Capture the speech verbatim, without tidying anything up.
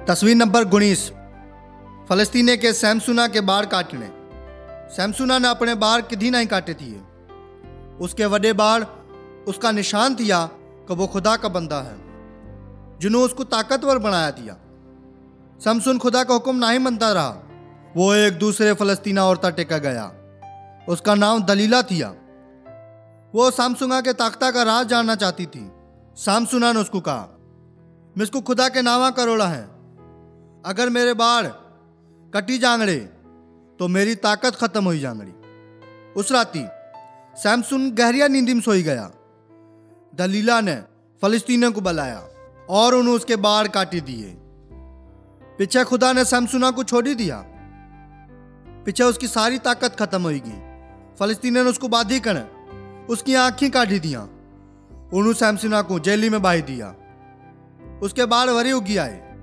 तस्वीर नंबर उन्नीस। फलस्तीने के सैमसुना के बाढ़ काटने। सैमसुना ने अपने बाढ़ किधी नहीं काटे थिए। उसके वडे बाढ़ उसका निशान थिया कि वो खुदा का बंदा है, जिन्होंने उसको ताकतवर बनाया दिया। सैमसुन खुदा का हुक्म नहीं मनता रहा। वो एक दूसरे फलस्तीना औरता टेका गया। उसका नाम दलीला थिया। वो सामसुना के ताकता का राज जानना चाहती थी। सामसुना ने उसको कहा, मिसको खुदा के नावा करोड़ा है, अगर मेरे बाढ़ कटी जांगड़े तो मेरी ताकत खत्म हुई जांगड़ी। उस राती सैमसुन गहरिया नींद में सोई गया। दलीला ने फलस्तीनियों को बुलाया और उन्हें उसके बाढ़ काटी दिए। पीछे खुदा ने सैमसुना को छोड़ ही दिया। पीछे उसकी सारी ताकत खत्म होगी। फलस्तीनियों ने उसको बाधी कर उसकी आंखें काटी दिया। उन्होंने सैमसुना को जेली में बाही दिया। उसके बाढ़ वरी उगी आए।